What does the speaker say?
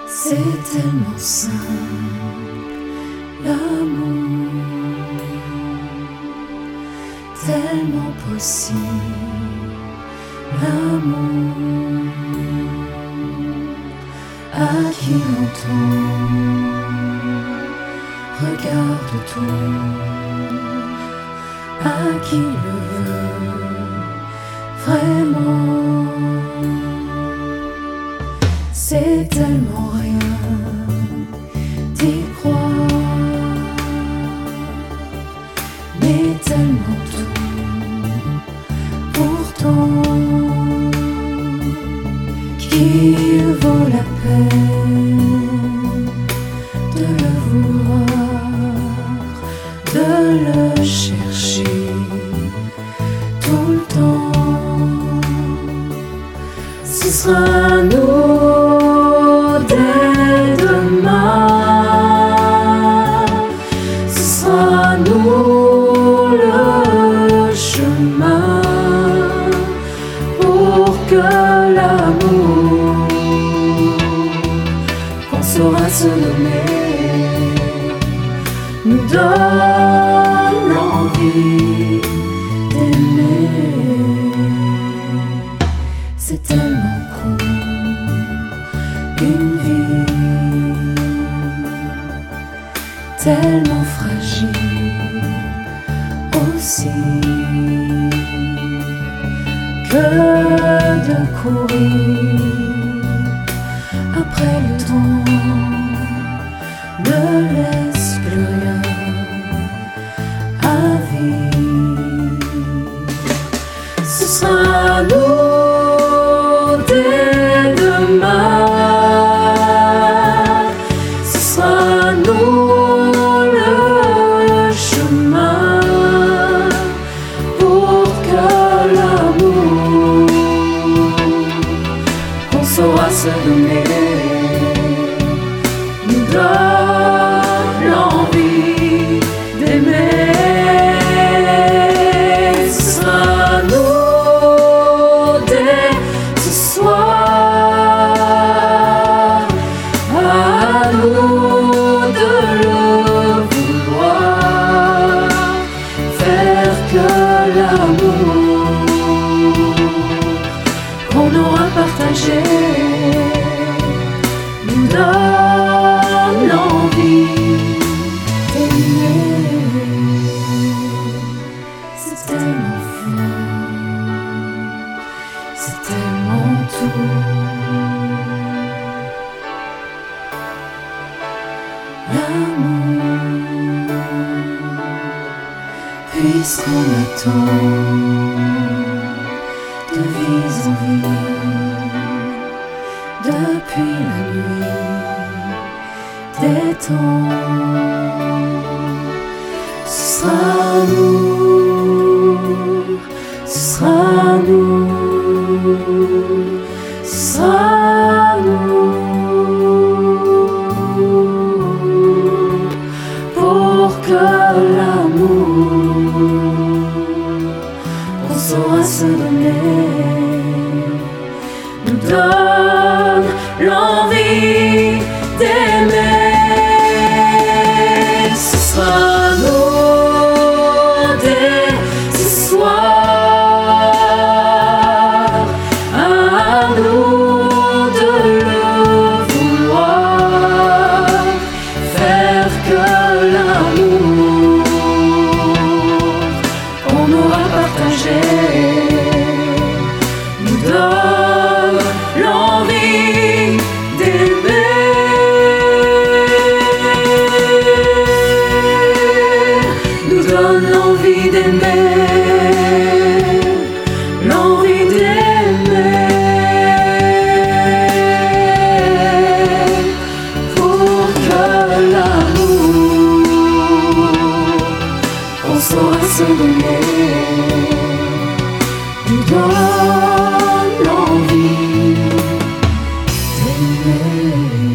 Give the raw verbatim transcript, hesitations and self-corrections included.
C'est tellement simple, l'amour, tellement possible, l'amour, à qui l'entend, regarde tout, à qui le veut vraiment. C'est tellement rien d'y croire, mais tellement tout, pourtant, qu'il vaut la peine de le vouloir, de le chercher tout le temps. Ce sera nous. Dès demain, ce sera nous le chemin pour que l'amour qu'on saura se nommer nous donne l'envie d'aimer. C'est tellement court une vie, tellement fragile aussi, que de courir après le temps ne laisse plus rien à vivre. Ce sera nous dès demain. Saura se donner, nous donne l'envie d'aimer. Ce sera nous dès ce soir, à nous de le vouloir, faire que l'amour qu'on aura partagé nous donne l'envie d'aimer. C'est tellement fort, c'est tellement tout. L'amour, puisqu'on attend de vie en vie, depuis la nuit des temps. Ce sera nous, ce sera nous, ce sera nous, pour que l'amour qu'on saura se donner nous donne l'envie d'aimer. Ce sera nous dès ce soir, à nous de le vouloir, faire que l'amour qu'on aura partagé nous donne l'envie d'aimer. Nous donne l'envie d'aimer, l'envie d'aimer, pour que l'amour qu'on saura se donner nous donne l'envie d'aimer.